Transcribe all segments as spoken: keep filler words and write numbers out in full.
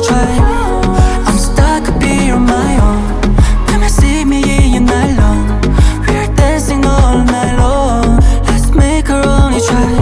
try. I'm stuck up here on my own. Come and see me in your nylon. We're dancing all night long. Let's make our only try.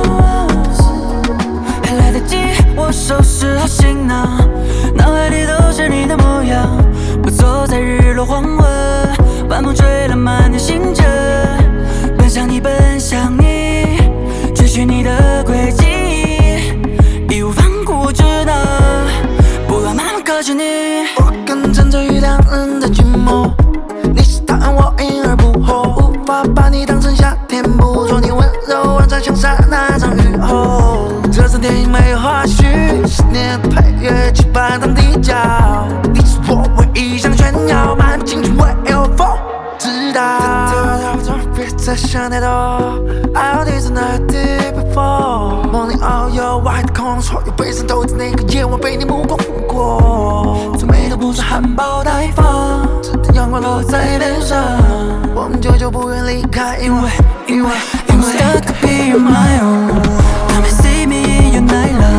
还来得及，我收拾好行囊，脑海里都是你的模样。我走在日落黄昏，晚风吹了满天星辰，奔向你，奔向你，追寻你的轨迹，义无反顾直达，不乱慢慢靠近你。 我跟着这雨两人的寂寞，你是答案，我因而不惑，无法把你当成夏天，捕捉你温柔万丈像刹那场雨后。这场电影没有花絮，十年的配乐期盼当地角，你是我唯一想炫耀，满青春唯有风知道。别再想太多 ，I'll listen to deep before morning all your white 空，所有悲伤都在那个夜晚被你目光拂过。最美的不是含苞待放，直到阳光落在脸上，我们久久不愿离开，因为因为因为 I'm stuck up here on my own. Come and see me in your nightlife.